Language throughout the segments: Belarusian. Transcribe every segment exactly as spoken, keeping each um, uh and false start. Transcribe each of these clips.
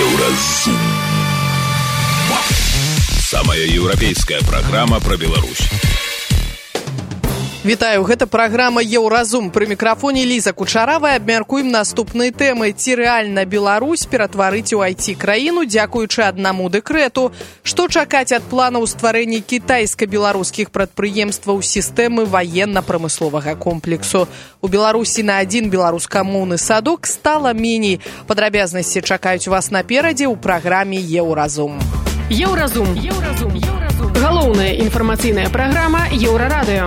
Еўразум. Самая еўрапейская праграма пра Беларусь. Вітаю, гэта праграма «Еўразум». Пры мікрафоне Ліза Кучаравая. Абмяркуем наступныя тэмы. Ці рэальна Беларусь ператварыць у ай ти-краіну, дзякуючы аднаму дэкрэту? Што чакаць ад планаў стварэння кітайска-беларускіх прадпрыемстваў сістэмы ваенна-прамысловага комплексу? У Беларусі на адзін беларускамоўны садок стала меней. Падрабязнасці чакаюць вас наперадзе ў праграме «Еўразум». Еўразум. Еўразум. Еўразум. Галоўная інфармацыйная праграма «Еўрарадыё».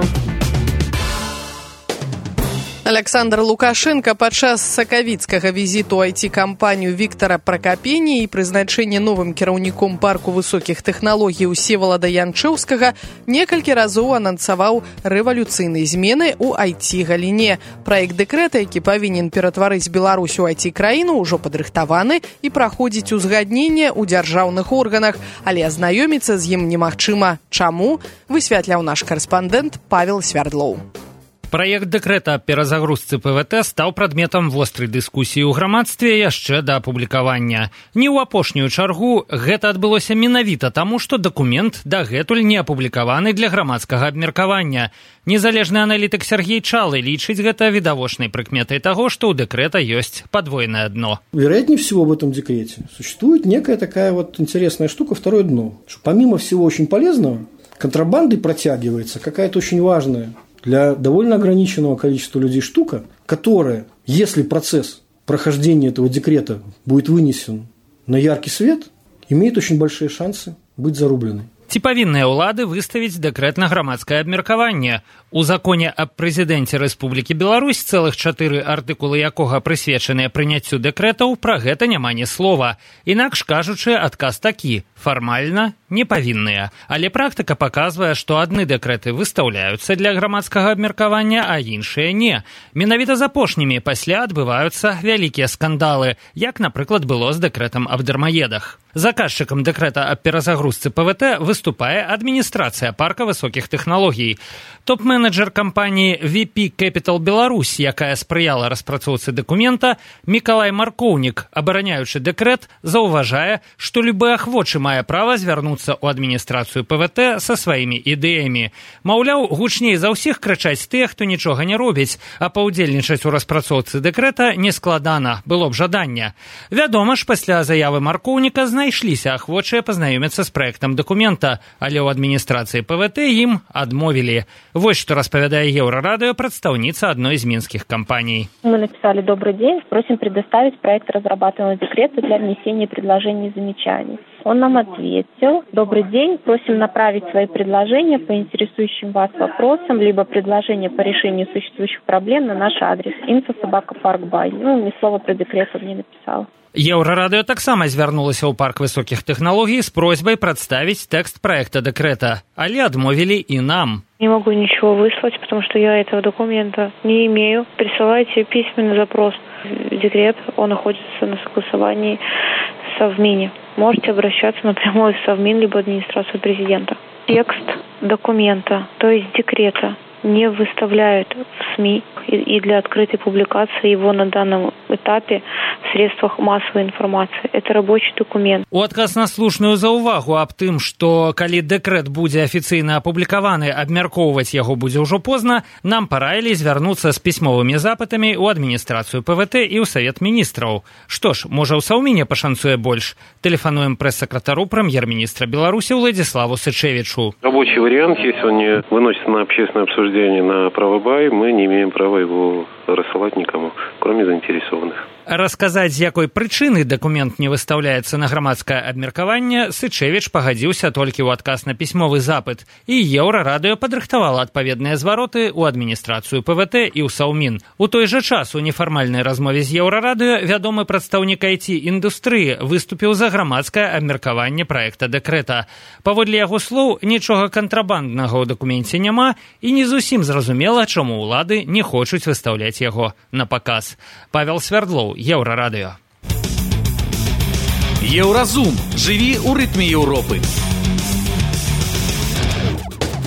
Александр Лукашенко падчас сакавіцкага візіту ай ти-кампанію Віктара Пракапені і прызначэння новым кіраўніком парку высокіх тэхналогій Всевалада Янчэўскага некалькі разоў анансаваў рэвалюцыйныя змены ў ай ти-галіне. Праект дэкрэта, які павінен ператварыць Беларусь у ай ти-краіну, ужо падрыхтаваны і праходзіць узгадненне ў дзяржаўных органах, але азнаёміцца з ім немагчыма. Чаму? Высвятляў наш карэспандэнт Павел Свярдлоў. Праект дэкрэта аб перазагрузцы пэ вэ тэ стаў прадметам вострай дыскусіі ў грамадстве яшчэ да апублікавання. Не ў апошнюю чаргу гэта адбылося менавіта таму, што дакумент дагэтуль не апублікаваны для грамадскага абмеркавання. Незалежны аналітык Сергей Чалы лічыць гэта відавочнай прыкметай таго, што у дэкрэта ёсць подвойное дно. Вероятнее всего в этом декрете существует некая такая вот интересная штука, второе дно. Что помимо всего очень полезного, контрабандой протягивается какая-то очень важная для довольно ограниченного количества людей штука, которая, если процесс прохождения этого декрета будет вынесен на яркий свет, имеет очень большие шансы быть зарубленной. Ці павінныя ўлады выставіць дэкрэт на грамадскае абмеркаванне? У законе аб прэзідэнце Рэспублікі Беларусь цэлых чатыры артыкулы якога прысвечаныя прыняццю дэкрэтаў, пра гэта няма ні слова. Інакш кажучы, адказ такі: фармальна не павінныя. Але практыка паказвае, што адны дэкрэты выстаўляюцца для грамадскага абмеркавання, а іншыя не. Менавіта з апошнімі пасля адбываюцца вялікія скандалы, як, напрыклад, было з дэкрэтам аб дармаедах. Заказчыкам дэкрэта аб перазагрузцы пэ вэ тэ выступае адміністрацыя парка высокіх тэхналогій. Топ-менеджер кампаніі ви пі Capital Беларусь, якая спрыяла распрацоўцы дакумента, Мікалай Маркоўнік, абараняючы дэкрэт, заўважае, што любы ахвочы мае права звярнуцца ў адміністрацыю пэ вэ тэ са сваімі ідэямі. Маўляў, гучней за ўсіх крычаць тыя, хто нічога не робіць, а паўдзельнічаць у распрацоўцы дэкрэта нескладана, было б жаданне. Вядома ж, пасля заявы Маркоўніка знайшліся ахвочыя пазнаёміцца з праектам дакумента, але ў адміністрацыі пэ вэ тэ ім адмовілі. Вось што распавядае Еўрарадыё прадстаўніца адной з мінскіх кампаний. Мы написали: «Добрый день, просим предоставить проект разрабатываемого декрета для внесения предложений и замечаний». Он нам ответил: «Добрый день, просим направить свои предложения по интересующим вас вопросам, либо предложения по решению существующих проблем на наш адрес инфо собака парк бай». Ну, ни слова про декрет он не написал. Еўрарадыё таксама звярнулася ў парк высокіх тэхналогій з просьбай прадставіць тэкст проекта дэкрэта, але адмовілі і нам. Не могу ничего выслать, потому что я этого документа не имею. Присылайте письменный запрос. Декрет, он находится на согласовании в Совмине. Можете обращаться напрямую в Совмин, либо администрацию президента. Текст документа, то есть декрета, не выставляют в СМИ и для открытой публикации его на данном этапе в средствах массовой информации. Это рабочий документ. У адказ на слушную заўвагу аб тым, што калі дэкрэт будзе афіцыйна апублікаваны, абмяркоўваць яго будзе ўжо позна, нам параілі звярнуцца з пісьмовымі запытамі ў адміністрацыю пэ вэ тэ і ў Савет міністраў. Што ж, можа, ў Саўміне пашанцуе больш? Тэлефануем прэс-сакратару прэм'ер-міністра Беларусі Владиславу Сычевичу. Рабочий вариант, если он не выносится на общественное обсуждение на правобай, мы не имеем права его рассылать никому, кроме заинтересованных. Расказаць, з якой прычыны дакумент не выстаўляецца на грамадскае абмеркаванне, Сычевіч пагадзіўся толькі ў адказ на пісьмовы запыт, і Еўрарадыё падрыхтавала адпаведныя звароты ў адміністрацыю пэ вэ тэ і ў Саўмін. У той жа час у нефармальнай размове з Еўрарадыё вядомы прадстаўнік ай ти-індустрыі выступіў за грамадскае абмеркаванне праекта дэкрэта. Паводле яго слоў, нічога кантрабанднага ў дакуменце няма, і не зусім зразумела, чаму ўлады не хочуць выстаўляць яго на паказ. Павел Свярдлоў, Еўрарадыё. Еўразум. Жыві ў рытме Еўропы.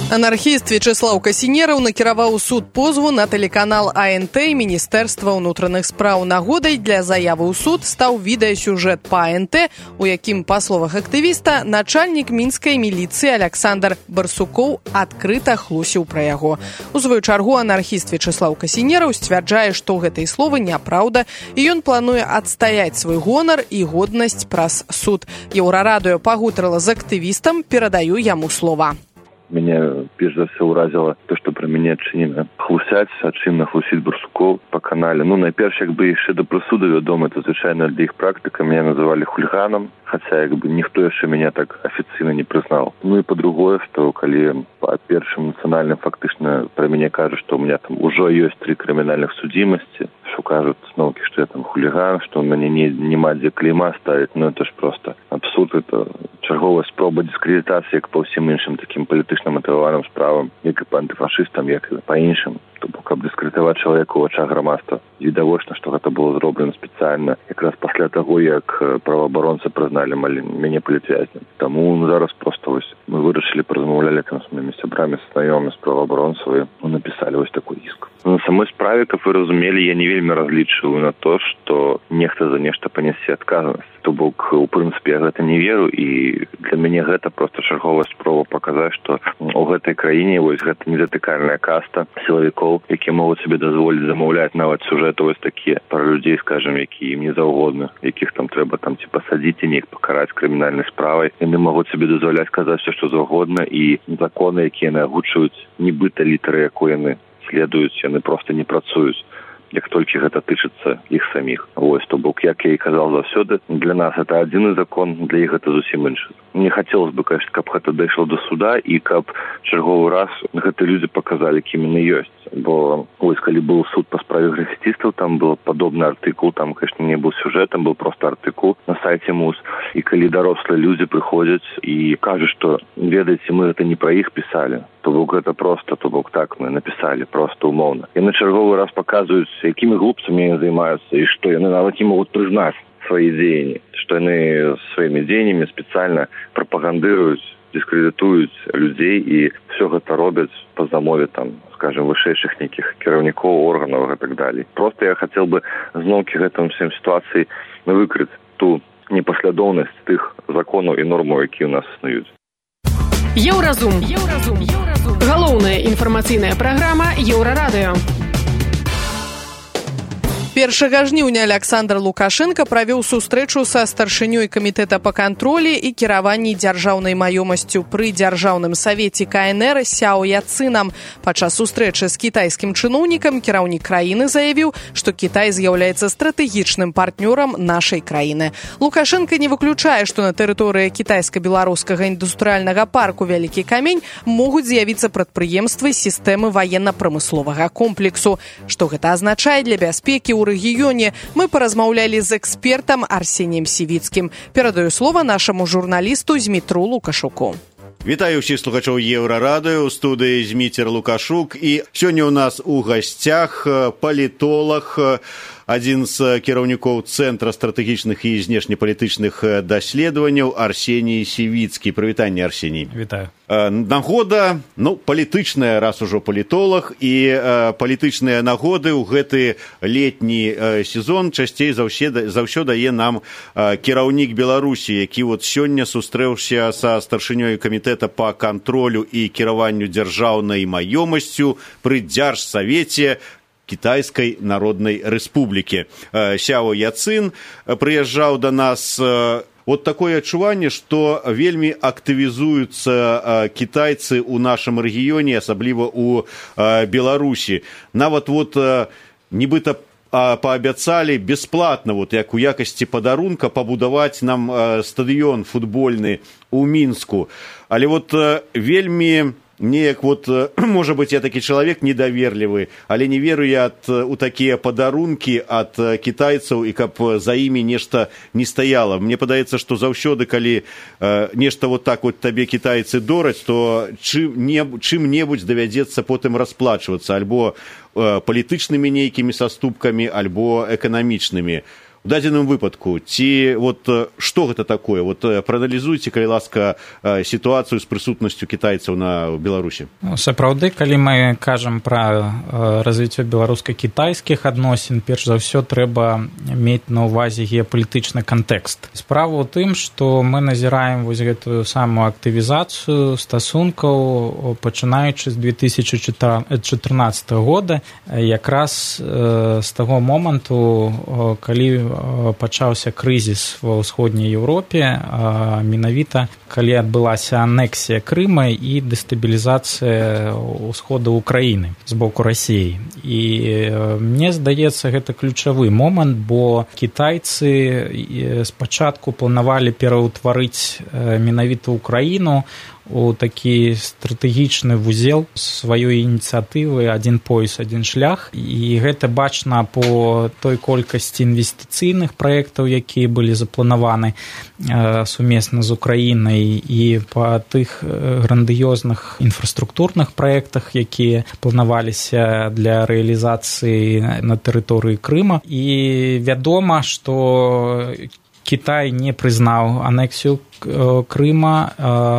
Анархіст Вячеслаў Касінераў накіраваў у суд позву на тэлеканал А Н Т і Міністэрства ўнутраных спраў. Нагодай для заявы ў суд стаў відэасюжэт па А Н Т, у якім, па словах актывіста, начальнік мінскай міліцыі Александр Барсукоў адкрыта хлусіў пра яго. У сваю чаргу анархіст Вячеслаў Касінераў сцвярджае, што гэтыя словы няпраўда, і ён плануе адстаяць свой гонар і годнасць праз суд. Еўрарадыё пагутарыла з актывістам, перадаю яму слова. Меня, перш за все, уразило то, что про меня адчынена хлусяць, адчынна хлусіць Барсукоў по канале. Ну, найперш, як бы яшчэ да прысуду, вядома, это звычайна для іх практыка. Меня называли хулиганом, хотя як бы ніхто яшчэ меня так афіцыйна не прызнаў. Ну и по-другое, что калі по першым нацыянальным фактычна про меня кажут, что у меня там ужо ёсць три крымінальных судзімасці, что кажут зноўкі, что я там хулиган, что на мяне не, нема дзе клейма ставіць. Ну это ж просто абсурд, это чарговая спроба дыскрэдытацыі, як по ўсім іншым таким палітычным матываваным справам, як і па антыфашыстам, як і па іншым. То бок, каб дыскрэдытаваць чалавека ў вачах грамадства. Відавочна, што гэта было зроблена спецыяльна якраз пасля таго, як праваабаронцы прызналі мяне палітвязнем. Таму зараз проста вось мы вырашылі, паразмаўлялі там з маімі сябрамі, знаёмымі з праваабаронцаў і напісалі вось такой іск. На самой справе, каб вы разумелі, я не вельмі разлічваю на то, што нехта за нешта панясе адказнасць. То бок, у прынцыпе, я гэта не веру, і для мяне гэта проста чарговая спроба паказаць, што у гэтай краіне вось гэта недатыкальная каста сілавікоў, якія могуць сабе дазволіць замаўляць нават сюжэты вось такія пра людзей, скажем, які ім не заўгодна, якіх там трэба там ці пасадзіць і неяк пакараць крымінальнай справай. Яны могуць сабе дазваляць казаць все, што заўгодна, і законы, якія яны агучваюць, нібыта літары, якой яны следуюць, яны проста не працуюць, як толькі гэта тычыцца іх саміх. Вось, то бок, як я і казал заўсёды, для нас это адзіны закон, для іх гэта зусім іншы. Мне хацелось бы, конечно, каб гэта дайшло до суда і каб чарговы раз гэтыя людзі паказалі, кім яны ёсць. Бо, ось, калі быў суд па справе графітыстаў, там был падобны артыкул, там, конечно, не быў сюжэт, там был просто артыкул на сайце МУС. І калі дарослыя людзі прыходзяць і кажуць, што, ведаеце, мы гэта не пра іх пісалі, то бок гэта просто, то бок так мы напісалі, просто умоўна. Яны чарговы раз паказваюць, якімі глупцамі яны займаюцца, і што яны нават не могуць прызнаць свае дзеянні, што яны сваімі дзеяннямі спецыяльна прапагандыруюць, дыскрэдытуюць людзей і все гэта робяць па замове там, скажем, вышэйшых нейкіх кіраўнікоў органаў і так далей. Просто я хацеў бы зноўкі гэтым всем сітуацыі выкрыць ту непаслядоўнасць тых законаў і нормаў, якія ў нас існуюць. Еўразум. Еўразум. Еўразум. Галоўная інфармацыйная праграма Еўрарадыё. першага жніўня Александр Лукашенко правёў сустрэчу са старшынёй камітэта па кантролі і кіраванні дзяржаўнай маёмасцю пры дзяржаўным савеце К Н Р Сяо Яцынам. Падчас сустрэчы з кітайскім чыноўнікам кіраўнік краіны заявіў, што Кітай з'яўляецца стратэгічным партнёрам нашай краіны. Лукашенко не выключае, што на тэрыторыі кітайска-беларускага індустрыяльнага парку Вялікі камень могуць з'явіцца прадпрыемствы сістэмы ваенна-прамысловага комплексу. Што гэта азначае для бяспекі ў рэгіёне, мы паразмаўлялі з экспертам Арсеніем Сівіцкім. Перадаю слова нашаму журналісту Змітру Лукашуку. Вітаю ўсіх слухачоў Еўрарадыё, у студыі Зміцер Лукашук. І сёння ў нас у гасцях палітолог, адзін з кіраўнікоў Цэнтра стратэгічных і знешнепалітычных даследаванняў Арсеній Сівіцкі. Прывітанне, Арсеній. Вітаю. Нагода, ну, палітычная, раз ужо палітолог, і э, палітычныя нагоды ў гэты летні э, сезон часцей за ўсё дае нам э, кіраўнік Беларусі, які вот сёння сустрэўся са старшынёй камітэта па кантролю і кіраванню дзяржаўнай маёмасцю пры дзяржсавеце Китайской Народной Республики. Сяо Яцин приезжал до нас. Вот такое адчуванне, што вельмі актывізуюцца кітайцы ў нашым рэгіёне, асабліва ў Беларусі. Нават вот нібыта паабяцалі бясплатна, вот як у якасці падарунка, пабудаваць нам стадыён футбольны ў Мінску. Але вот вельмі неяк вот, можа быць, я такі чалавек недаверлівы, але не веру я ад, у такія падарункі ад кітайцаў, і каб за імі нешта не стаяла. Мне падаецца, што заўсёды, калі э, нешта вот так вот табе кітайцы дораць, то чым-небудзь давядзецца потым расплачвацца, альбо э, палітычнымі нейкімі саступкамі, альбо эканамічнымі. дадзеным выпадку ці вот што гэта такое, вот прааналізуйце, калі ласка, сітуацыю з прысутнасцю кітайцаў на Беларусі. Сапраўды, калі мы кажам пра развіццё беларуска-кітайскіх адносін, перш за ўсё трэба мець на ўвазе геапалітычны кантэкст. Справа ў тым, што мы назіраем вось гэтую самую актывізацыю стасункаў, пачынаючы з две тысячы чатырнаццатага года, якраз з таго моманту, калі пачаўся крызіс ва ўсходняй Еўропе, менавіта калі адбылася анексія Крыма і дэстабілізацыя ўсходу Украіны з боку Расіі. І мне здаецца, гэта ключавы момант, бо кітайцы спачатку планавалі пераўтварыць менавіта Украіну у такі стратэгічны вузел сваёй ініцыятывы «Адзін пояс, адзін шлях». І гэта бачна по той колькасці інвестыцыйных праектаў, якія былі запланаваны сумесна з Украінай, і па тых грандыёзных інфраструктурных праектах, якія планаваліся для рэалізацыі на тэрыторыі Крыма. І вядома, што Кітай не прызнаў анексію Крыма,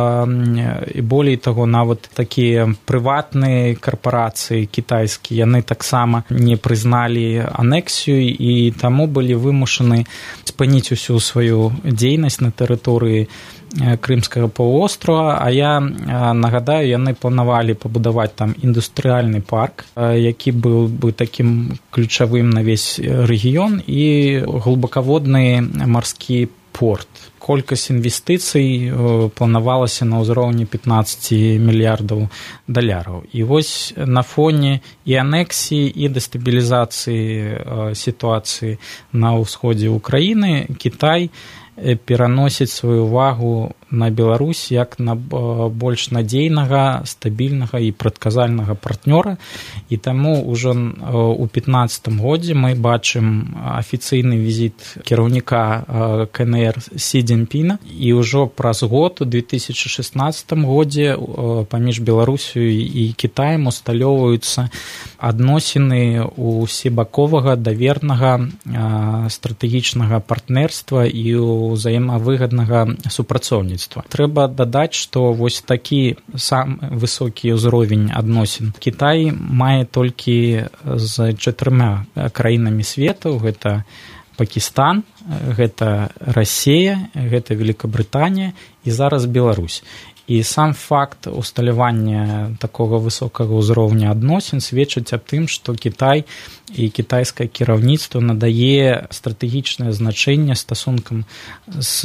і болей таго, нават такія прыватныя карпорацыі кітайскія, яны таксама не прызналі анексію і таму былі вымушаны спыніць усю сваю дзейнасць на тэрыторыі Крымскага паўвострава. А я нагадаю, яны планавалі пабудаваць там індустрыяльны парк, які быў бы такім ключавым на весь рэгіён, і глыбакаводны марскі порт. Колькасць інвестыцый планавалася на ўзроўні пятнаццаць мільярдаў даляраў. І вось на фоне і анексіі, і дэстабілізацыі сітуацыі на ўсходзе Украіны Кітай пераносіць сваю увагу на Беларусь як на больш надзейнага, стабільнага і прадказальнага партнёра. І таму ўжо ў пятнаццатым годзе мы бачым афіцыйны візіт кіраўніка ка эн эр Сі Цзіньпіна, і ўжо праз год у две тысячы шаснаццатым годзе паміж Беларусю і Кітаем усталёўваюцца адносіны усебаковага, давернага, стратэгічнага партнерства і ўзаемавыгаднага супрацоўніцтва. Трэба дадаць, што вось такі сам высокі ўзровень адносін Кітай мае толькі з чатырма краінамі свету. Гэта Пакістан, гэта Расія, гэта Великабрытанія і зараз Беларусь. І сам факт усталявання такога высокага ўзроўня адносін сведчыць аб тым, што Кітай і кітайскае кіраўніцтва надае стратэгічнае значэнне стасункам з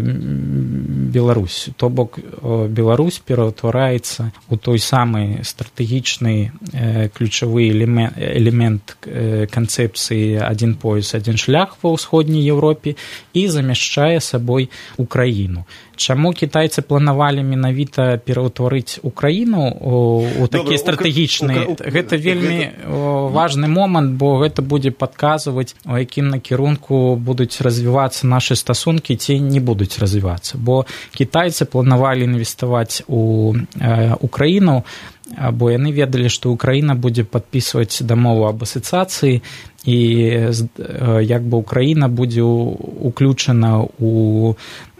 Беларусю. То бок Беларусь пераўтвараецца ў той самы стратэгічны ключавы элемент, элемент канцэпцыі «Адзін пояс, адзін шлях» ва ўсходняй Еўропе і замяшчае сабой Украіну. Чаму кітайцы планавалі менавіта пераўтварыць Украіну у такі стратэгічны? Гэта вельмі важны момант, бо гэта будзе падказваць, у якім накірунку будуць развівацца нашы стасункі ці не будуць развівацца. Бо кітайцы планавалі інвеставаць у Украіну, бо яны ведалі, што Украіна будзе падпісваць дамову аб асацыяцыі, і як бы Украіна будзе уключана у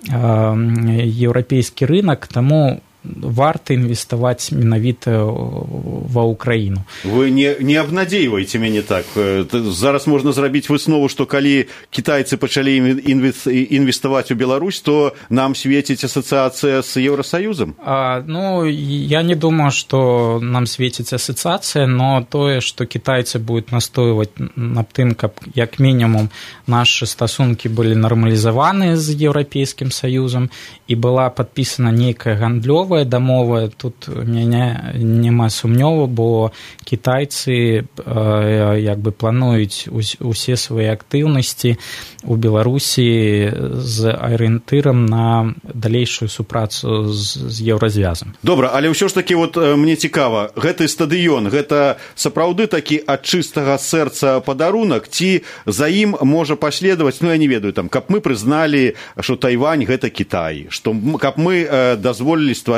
еўрапейскі рынок, таму варта інвеставаць менавіта ва Украіну. Вы не, не абнадзейваеце мяне так. Зараз можна зрабіць выснову, што калі кітайцы пачалі інвеставаць у Беларусь, то нам свеціць асацыяцыя з Еўрасаюзам? А, ну, я не думаю, што нам свеціць асацыяцыя, но тое, што кітайцы будуць настойваць на тым, каб як мінімум нашы стасункі былі нармалізаваны з Еўрапейскім Саюзам і была падпісана нейкая гандлёвая дамова, тут у мяне няма сумнёву, бо кітайцы э, як бы плануюць усе свае актыўнасці у Беларусі з арыентырам на далейшую супрацу з, з еўразвязам. Добра, але ўсё ж такі вот мне цікава, гэты стадыён, гэта сапраўды такі ад чыстага сэрца падарунак, ці за ім можа паследаваць, ну я не ведаю, там, каб мы прызналі, што Тайвань гэта Кітай, што каб мы э, дазволілі стварыць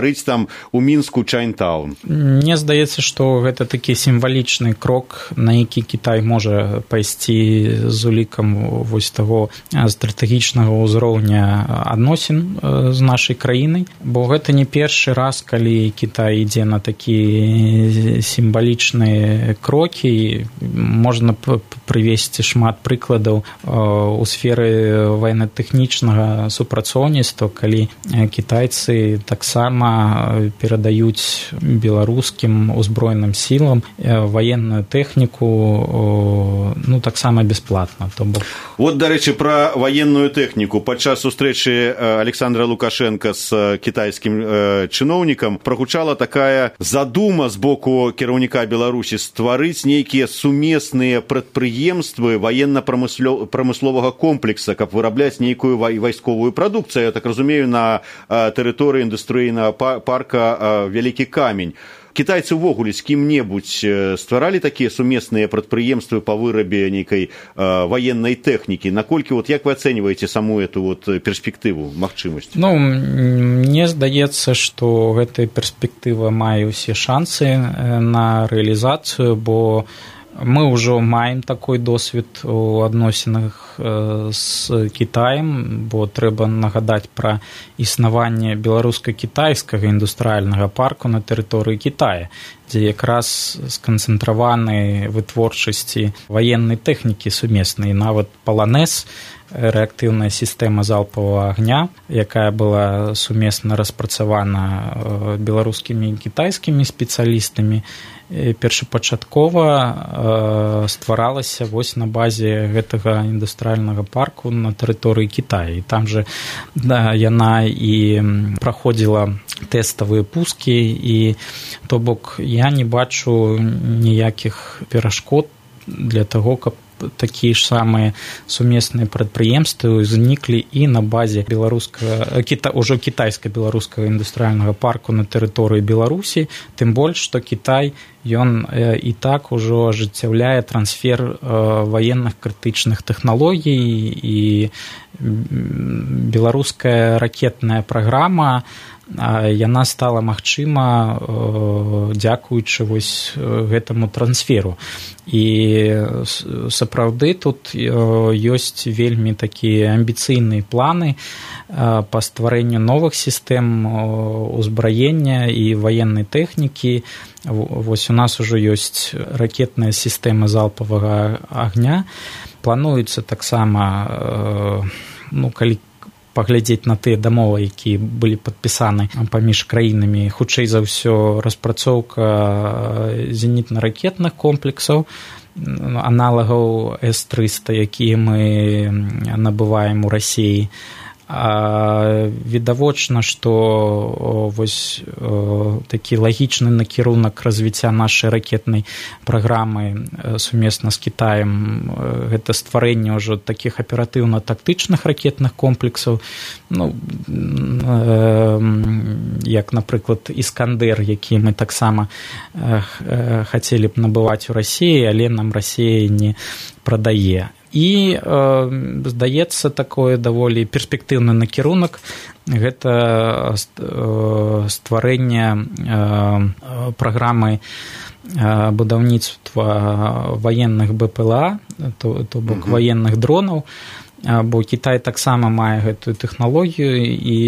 стварыць там у Мінску Чайнтаун? Мне здаецца, што гэта такі сімвалічны крок, на які Кітай можа пайсці з улікам вось таго стратэгічнага ўзроўня адносін з нашай краінай, бо гэта не першы раз, калі Кітай ідзе на такія сімвалічныя крокі. Можна прывесці шмат прыкладаў у сферы военно-тэхнічнага супрацоўніцтва, калі кітайцы таксама перадаюць беларускім узброеным сілам ваенную тэхніку, ну, таксама бесплатна. То бок... Вот, дарэчы, пра ваенную тэхніку. Падчас сустрэчы Александра Лукашенка з кітайскім чыноўнікам прагучала такая задума з боку кіраўніка Беларусі стварыць нейкія сумесныя прадпрыемствы военно-прамысловага комплекса, каб вырабляць нейкую вайсковую прадукцыю, я так разумею, на тэрыторыі індустрыйнага парка Вялікі Камень. Кітайцы ўвогуле з кім-небудзь стваралі такія сумесныя прадпрыемствы па вырабе нейкай ваеннай тэхнікі? Наколькі, вот, як вы ацэньваеце саму эту вот перспектыву, магчымасць? Ну, мне здаецца, што гэтая перспектыва мае ўсе шансы на рэалізацыю, бо мы ўжо маем такой досвед у адносінах з Кітаем, бо трэба нагадаць пра існаванне беларуска-кітайскага індустрыяльнага парку на тэрыторыі Кітая, дзе якраз сканцэнтраваны вытворчасці ваеннай тэхнікі сумеснай. Нават Паланез, рэактыўная сістэма залпавага агня, якая была сумесна распрацавана беларускімі і кітайскімі спецыялістамі, першапачаткова стваралася вось на базе гэтага індустрыяльнага парку на тэрыторыі Кітая. І там жа, да, яна і праходзіла тэставыя пускі, і то бок я не бачу ніякіх перашкод для таго, каб такія ж самыя сумесныя прадпрыемствы ўзніклі і на базе беларускага, кіта, ўжо кітайска-беларускага індустрыяльнага парку на тэрыторыі Беларусі, тым больш, што Кітай, ён і так ужо ажыццяўляе трансфер ваенных крытычных тэхналогій, і беларуская ракетная праграма, яна стала магчыма дзякуючы вось гэтаму трансферу. І сапраўды тут ёсць вельмі такія амбіцыйныя планы па стварэнню новых сістэм узбраення і ваеннай тэхнікі. Вось у нас ужо ёсць ракетная сістэма залпавага агня. Плануецца таксама, ну, калі паглядзець на тыя дамовы, якія былі падпісаны паміж краінамі, хутчэй за ўсё распрацоўка зенітна-ракетных комплексаў, аналагаў эс трыста, якія мы набываем у Расіі. А відавочна, што вось такі лагічны накірунак развіцця нашай ракетнай праграмы сумесна з Кітаем, гэта стварэнне ўжо такіх аператыўна-тактычных ракетных комплексаў, ну, як, напрыклад, Іскандер, які мы таксама хацелі б набываць у Расіі, але нам Расія не прадае. І, э, здаецца, такое даволі перспектыўны накірунак – гэта стварэнне э, праграмы э, будаўніцтва ваенных бэ пэ эл а, то, то бок mm-hmm. ваенных дронаў, бо Кітай таксама мае гэтую тэхналогію, і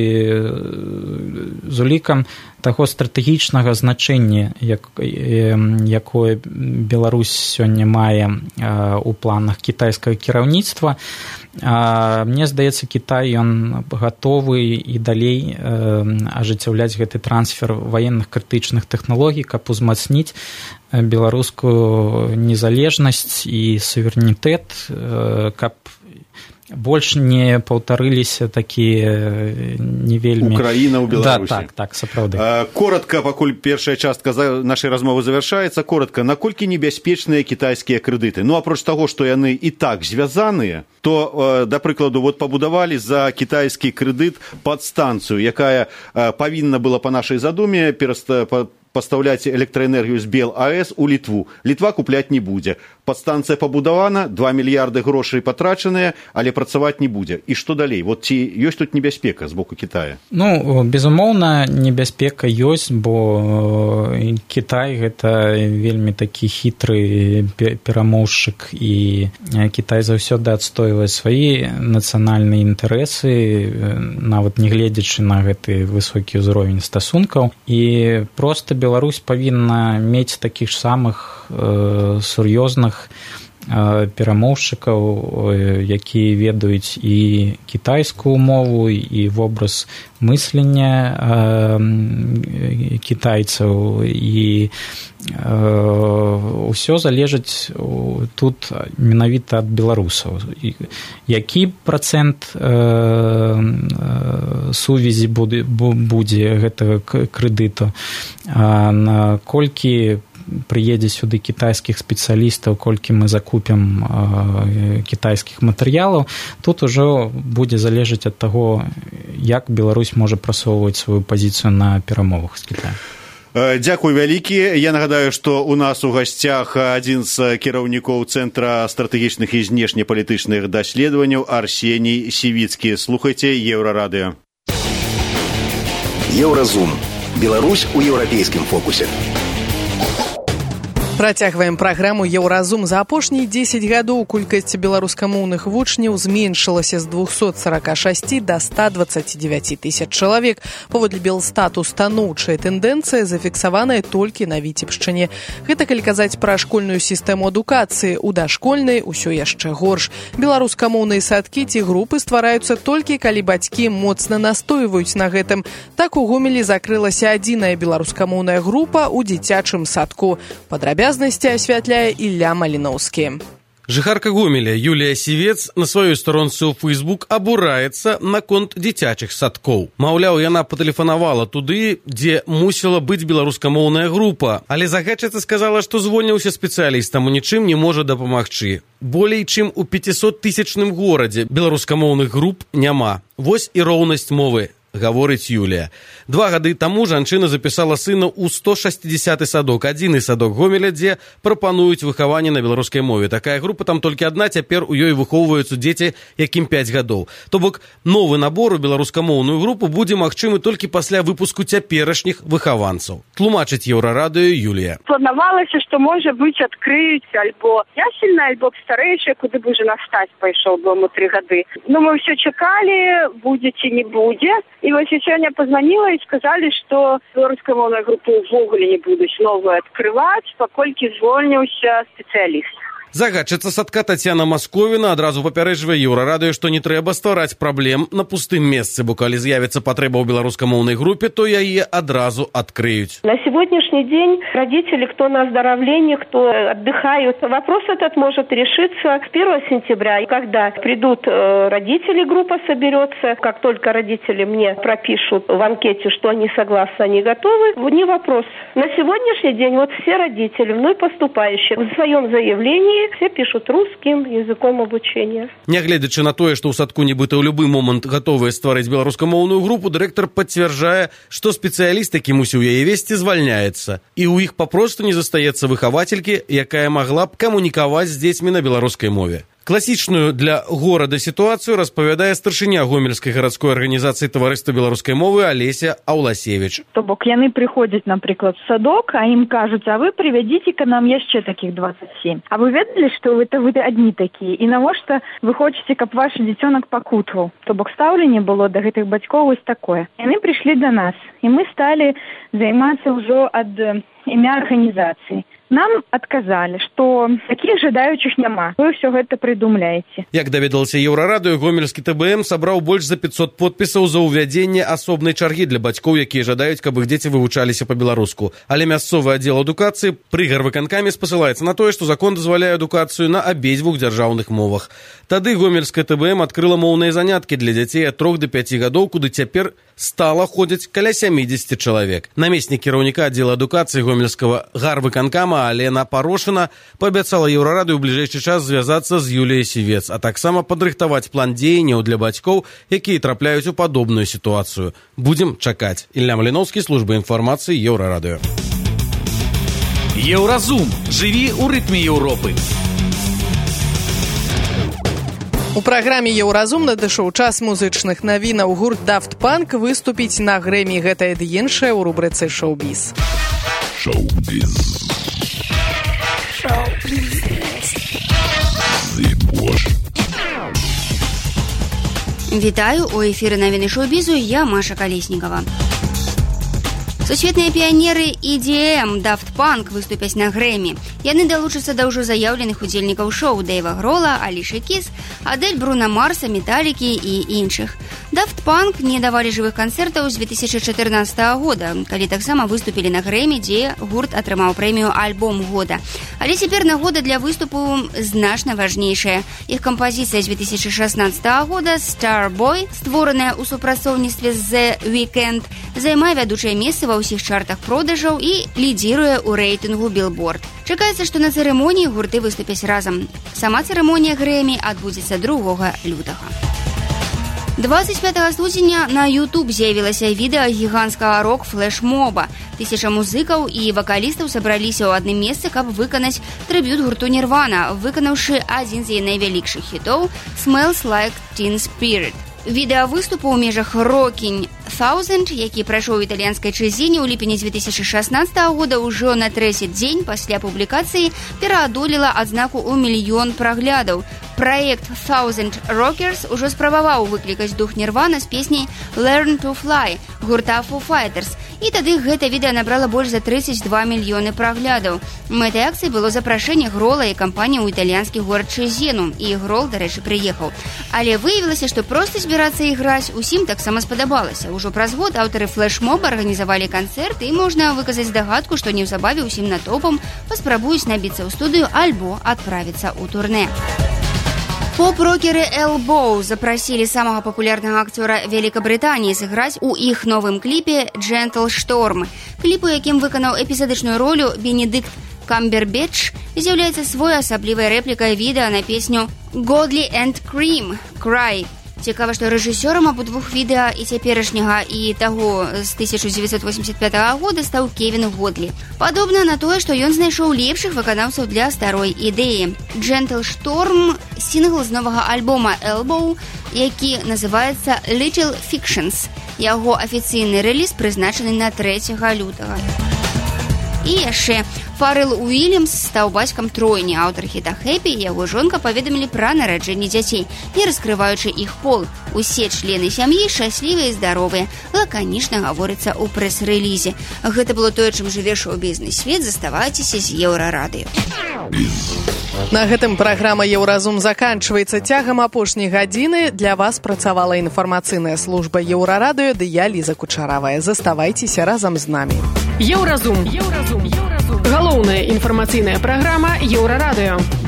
з улікам таго стратэгічнага значэння, як, якое Беларусь сёння мае у планах кітайскага кіраўніцтва, мне здаецца, Кітай, ён гатовы і далей ажыццяўляць гэты трансфер ваенных крытычных тэхналогій, каб узмацніць беларускую незалежнасць і суверэнітэт, каб больш не паўтарыліся такія не вельмі... Украіна ў Беларусі. Да, так, так, сапраўды. Коротка, пакуль першая частка нашай размовы завяршаецца, коротка, наколькі небяспечныя кітайскія крэдыты? Ну, апроч таго, што яны і так звязаныя, то, да прыкладу, вот пабудавалі за кітайскі крэдыт падстанцыю, якая павінна была па нашай задуме пераста... пастаўляць электраэнергію з БелАЭС у Літву. Літва купляць не будзе. падстанцыя пабудавана, два мільярды грошай патрачаныя, але працаваць не будзе. І што далей? Вот ці ёсць тут небяспека з боку Китая? Ну, безумоўна, небяспека ёсць, бо Китай гэта вельмі такі хітры перамоўшчык, і Китай заўсёды адстойвае свае нацыянальныя інтарэсы, нават не гледзячы на гэты высокі ўзровень стасункаў. І проста Беларусь павінна мець такіх самых э, сур'ёзных перамоўшчыкаў, якія ведаюць і кітайскую мову, і вобраз мыслення кітайцаў, і ўсё залежыць тут менавіта ад беларусаў. Які працэнт сувязі будзе гэтага крэдыту, наколькі прыедзе сюды кітайскіх спецыялістаў, колькі мы закупім э, кітайскіх матэрыялаў, тут ужо будзе залежаць ад таго, як Беларусь можа прасоўваць сваю пазіцыю на перамовах з Кітаем. Дзякуй вялікі. Я нагадаю, што у нас у гасцях адзін з кіраўнікоў Цэнтра стратэгічных і знешнепалітычных даследаванняў Арсеній Сівіцкі. Слухайце Еўрарадыё. Еўразум. Беларусь у еўрапейскім фокусе. Працягваем праграму «Еўразум». За апошнія дзесяць гадоў колькасць беларускамоўных вучняў зменшылася з двухсот сорока шасці да ста дваццаці дзевяці тысяч чалавек. Паводле Белстату станоўчая тэндэнцыя зафіксаваная толькі на Віцебшчыне. Гэта калі казаць пра школьную сістэму адукацыі. У дашкольнай усё яшчэ горш. Беларускамоўныя садкі ці групы ствараюцца толькі калі бацькі моцна настойваюць на гэтым. Так у Гомелі закрылася адзіная беларускамоўная група ў дзіцячым садку. Падрабязна асвятляе Ілля Маліноўскі. Жыхарка Гомеля Юлія Сівец на сваёй старонцы ў Фейсбук абураецца наконт дзіцячых садкоў. Маўляў, яна патэлефанавала туды, дзе мусіла быць беларускамоўная група, але загадчыца сказала, што звольніўся спецыялістам і нічым не можа дапамагчы. Болей чым у пяцісоттысячным горадзе беларускамоўных груп няма. Вось і роўнасць мовы, гаворыць Юлія. Два гады таму жанчына запісала сына ў сто шэсцідзясяты садок, адзіны садок Гомеля, дзе прапануюць выхаванне на беларускай мове. Такая група там толькі адна, цяпер у ёй выхоўваюцца дзеці, якім пяць гадоў. То бок, новы набор у беларускамоўную групу будзе магчымы толькі пасля выпуску цяперашніх выхаванцаў. Тлумачыць Еўрарадыё Юлія. Планавалася, што, можа быць, адкрыюць альбо ясельна, альбо старэйшая, куды бы уже настаць пайшоў дому тры гады. Ну, мы ўсё чакалі, будзе ці не будзе. І вось я сёння пазваніла і сказалі, што беларускамоўную групу ўвогуле не будуць новую адкрываць, паколькі звольніўся спецыяліст. Загадчыца садка Тацяна Масковіна адразу папярэджвае Еўрарадыё, што не трэба ствараць праблем на пустым месцы, бо калі з'явіцца патрэба ў беларускамоўнай групе, то яе адразу адкрыюць. На сегодняшний день родители, кто на оздоровлении, кто отдыхают, вопрос этот может решиться с первого сентября. И когда придут родители, группа соберется, как только родители мне пропишут в анкете, что они согласны, они готовы, не вопрос. На сегодняшний день вот все родители, вновь поступающие, в своем заявлении все пишут русским языком обучения. Нягледзячы на тое, што ў садку нібыта ў любы момант гатовыя стварыць беларускамоўную групу, дырэктар пацвярджае, што спецыяліст, які мусіў яе весці, звальняецца. І ў іх папросту не застаецца выхавацелькі, якая магла б камунікаваць з дзецьмі на беларускай мове. Класічную для горада сітуацыю распавядае старшыня Гомельскай гарадской арганізацыі таварыства беларускай мовы Алеся Аўласевіч. То бок яны прыходзяць, напрыклад, в садок, а ім кажуць, а вы прывядзіце-ка нам яшчэ такіх двадцать семь. А вы ведалі, што это вы адні такія? І навошта вы хочаце, каб ваш дзіцёнак пакутваў? То бок стаўленне было да гэтых бацькоў вось такое. Яны прыйшлі да нас, і мы сталі займацца ўжо ад імя арганізацыі. Нам адказалі, што такіх жадаючых няма. Вы ўсё гэта прыдумляеце. Як даведалася Еўрарадыё, гомельскі тэ бэ эм сабраў больш за пятьсот подпісаў за ўвядзенне асобнай чаргі для бацькоў, якія жадаюць, каб іх дзеці вывучаліся па-беларуску. Але мясцовы аддзел адукацыі пры гарвыканкаме спасылаецца на тое, што закон дазваляе адукацыю на абедзвюх дзяржаўных мовах. Тады гомельская тэ бэ эм адкрыла моўныя заняткі для дзяцей ад трох да пяці гадоў, куды цяпер стала ходзіць каля сямідзесят чалавек. Намеснік кіраўніка аддзела адукацыі гомельскага гарвыканкама Алена Парошына паабяцала Еўрарадыё ў бліжэйшы час звязацца з Юліяй Сівец, а таксама падрыхтаваць план дзеянняў для бацькоў, якія трапляюць у падобную сітуацыю. Будзем чакаць. Ілля Маліноўскі, служба інфармацыі, Еўрарадыё. Еўразум. Жыві ў рытме Еўропы. У праграме «Еўразум» надышоў час музычных навінаў. Гурт Daft Punk выступіць на Грэмі. Гэта і іншае ў рубрыцы «Шоу-біз». Шоу-біз. Вітаю, у эфіры навіны шоу-бізу, я Маша Калеснікова. Сусветныя піянеры і ді эм Daft Punk выступяць на Грэмі. Яны далучацца да ўжо заяўленых удзельнікаў шоу Дэйва Грола, Алішы Кіс, Адель, Бруна Марса, Металікі і іншых. Daft Punk не давалі жывых канцэртаў з две тысячы чатырнаццатага года, калі таксама выступілі на Грэмі, дзе гурт атрымаў прэмію «Альбом года». Але цяпер нагода для выступу значна важнейшая. Іх кампазіцыя з две тысячы шаснаццатага года «Starboy», створаная ў супрацоўніцтве з The Weeknd, займае вядучае месца ва ўсіх чартах продажаў і лідзіруе ў рэйтынгу Billboard. Чакаецца, што на цырымоніі гурты выступяць разам. Сама цырымонія Грэмі адбудзецца другога лютага. двадцать пятага студзеня на YouTube з'явілася відэа гіганцкага рок-флэш-моба. Тысяча музыкаў і вакалістаў сабраліся ў адным месцы, каб выканаць трыбют гурту Nirvana, выканаўшы адзін з яе найвялікшых хітоў «Smells Like Teen Spirit». Відэа выступу ў межах «Rockin' Thousand», які прайшоў у італьянскай Чэзіне ў ліпені две тысячы шаснаццатага года, ўжо на трэці дзень пасля публікацыі пераадолела адзнаку ў мільён праглядаў. Праект «Thousand Rockers» ужо спрабаваў выклікаць дух Nirvana з песняй «Learn to Fly» гурта Foo Fighters. І тады гэта відэа набрала больш за трыццаць два мільёны праглядаў. Мэтай акцыі было запрашэнне Грола і кампаніі ў італьянскі горад Чэзену, і Грол, дарэчы, прыехаў. Але выявілася, што проста збірацца і граць усім таксама спадабалася. Ужо праз год аўтары флэш-моба арганізавалі канцэрт, і можна выказаць здагадку, што неўзабаве ўсім натоўпам паспрабуюць набіцца ў студыю альбо адправіцца ў турнэ. Поп-рокеры Elbow запросили самого популярного актера Великобритании сыграть у их новым клипе «Gentle Storm». Кліп, у якім выканаў эпізодычную ролю Бенедикт Камбербэтч, з'яўляецца свой асаблівай рэплікай відэа на песню «Godly and Cream» «Cry». Цікава, што рэжысёрам абодвух відэа і цяперашняга, і таго з тысяча дзевяцьсот восемьдесят пятага года стаў Кевін Годлі. Падобна на тое, што ён знайшоў лепшых выканаўцаў для старой ідэі. «Gentle Storm» – сінгл з новага альбома Elbow, які называецца «Little Fictions». Яго афіцыйны рэліз прызначаны на трэцяга лютага. І яшчэ Фарэл Уильямс стаў бацькам тройні. Аўтар хіта «Хэппі» і яго жонка паведамілі пра нараджэнне дзяцей, не раскрываючы іх пол. Усе члены сям'і шчаслівыя і здаровыя, лаканічна гаворыцца ў прэс-рэлізе. Гэта было тое, чым жыве шоу-бізнес свет. Заставайцеся з Еўрарадыё. На гэтым праграма «Еўразум» заканчваецца. Цягам апошняй гадзіны для вас працавала інфармацыйная служба Еўрарадыё, ды я, Ліза Кучаравая. Заставайцеся разам з намі. Еўразум. Еўразум. Галоўная інфармацыйная праграма Еўрарадыё.